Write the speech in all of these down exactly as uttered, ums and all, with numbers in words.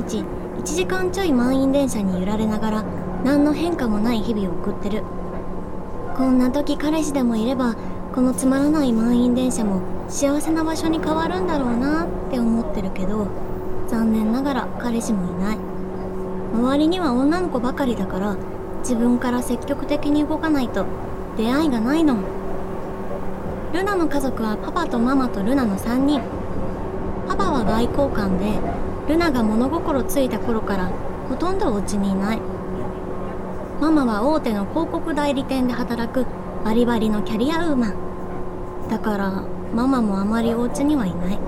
日いちじかんちょい満員電車に揺られながら何の変化もない日々を送ってる。こんな時彼氏でもいればこのつまらない満員電車も幸せな場所に変わるんだろうなって思ってるけど、残念ながら彼氏もいない。周りには女の子ばかりだから自分から積極的に動かないと出会いがないの。ルナの家族はパパとママとルナのさんにん。パパは外交官でルナが物心ついた頃からほとんどお家にいない。ママは大手の広告代理店で働くバリバリのキャリアウーマンだからママもあまりお家にはいない。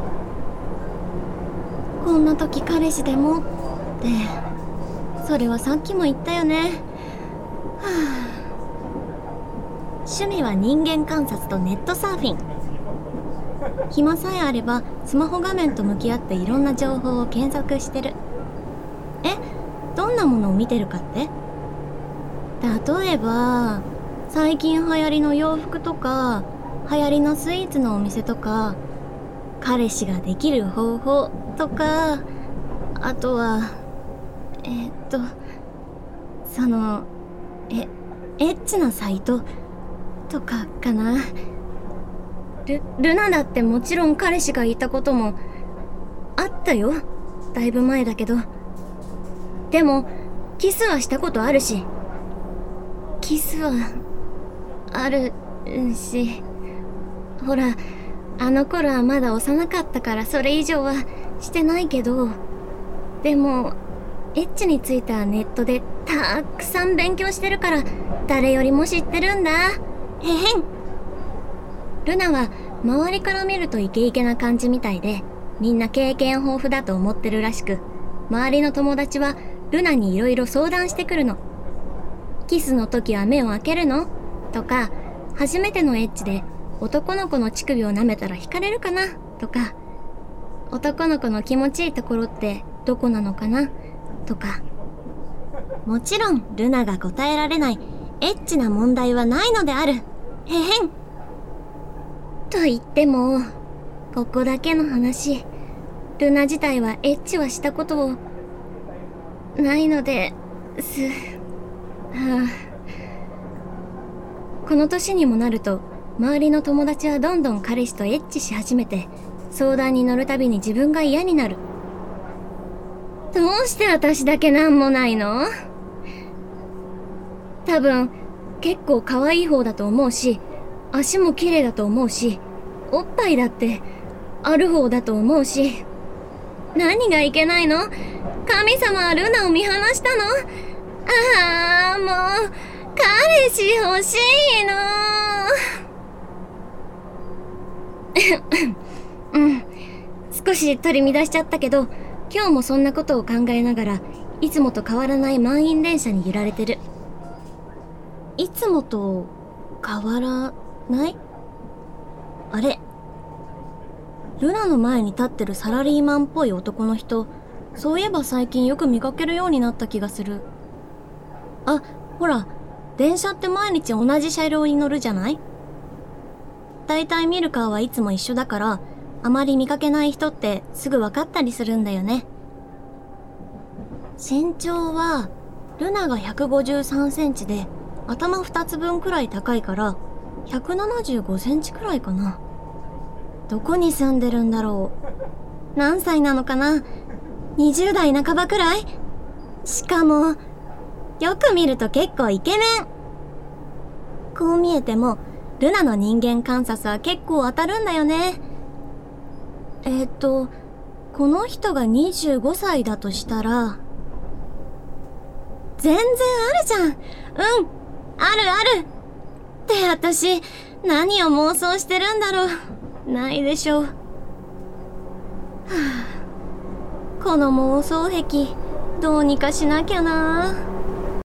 こんな時彼氏でもってそれはさっきも言ったよね。はあ、趣味は人間観察とネットサーフィン。暇さえあればスマホ画面と向き合っていろんな情報を検索してる。え、どんなものを見てるかって？例えば最近流行りの洋服とか流行りのスイーツのお店とか彼氏ができる方法とか、あとはえー、っとそのえエッチなサイトとかかな。ル、ルナだってもちろん彼氏がいたこともあったよ。だいぶ前だけど。でもキスはしたことあるし、キスはあるし、ほらあの頃はまだ幼かったからそれ以上はしてないけど、でもエッチについてはネットでたくさん勉強してるから誰よりも知ってるんだ。へへん。ルナは周りから見るとイケイケな感じみたいで、みんな経験豊富だと思ってるらしく、周りの友達はルナにいろいろ相談してくるの。キスの時は目を開けるの？とか、初めてのエッチで男の子の乳首を舐めたら惹かれるかな？とか、男の子の気持ちいいところってどこなのかな？とか。もちろんルナが答えられないエッチな問題はないのである。へへん。と言ってもここだけの話、ルナ自体はエッチはしたことをないのですはあ、この年にもなると周りの友達はどんどん彼氏とエッチし始めて、相談に乗るたびに自分が嫌になる。どうして私だけなんもないの？多分結構可愛い方だと思うし、足も綺麗だと思うし、おっぱいだってある方だと思うし、何がいけないの？神様はルナを見放したの？ああ、もう彼氏欲しいの。うん、少し取り乱しちゃったけど、今日もそんなことを考えながらいつもと変わらない満員電車に揺られてる。いつもと変わらない？あれ、ルナの前に立ってるサラリーマンっぽい男の人、そういえば最近よく見かけるようになった気がする。あ、ほら、電車って毎日同じ車両に乗るじゃない？だいたい見る顔はいつも一緒だから、あまり見かけない人ってすぐ分かったりするんだよね。身長はルナがひゃくごじゅうさんセンチで頭ふたつぶんくらい高いからひゃくななじゅうごセンチくらいかな。どこに住んでるんだろう。何歳なのかな？にじゅう代半ばくらい？しかもよく見ると結構イケメン。こう見えてもルナの人間観察は結構当たるんだよね。えっとこの人がにじゅうごさいだとしたら、全然あるじゃん。うん、あるあるって私何を妄想してるんだろう。ないでしょう。はあ、この妄想癖どうにかしなきゃな。